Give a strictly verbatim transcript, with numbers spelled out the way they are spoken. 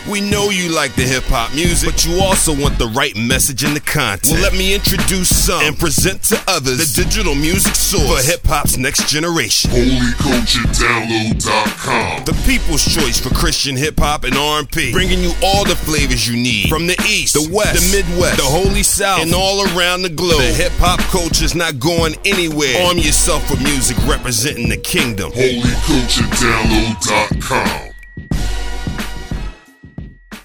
We know you like the hip-hop music, but you also want the right message in the content. Well, let me introduce some and present to others the digital music source for hip-hop's next generation. Holy Culture Download dot com, the people's choice for Christian hip-hop and R and B, bringing you all the flavors you need from the East, the West, the Midwest, the Holy South, and all around the globe. The hip-hop culture's not going anywhere. Arm yourself with music representing the kingdom. Holy Culture Download dot com.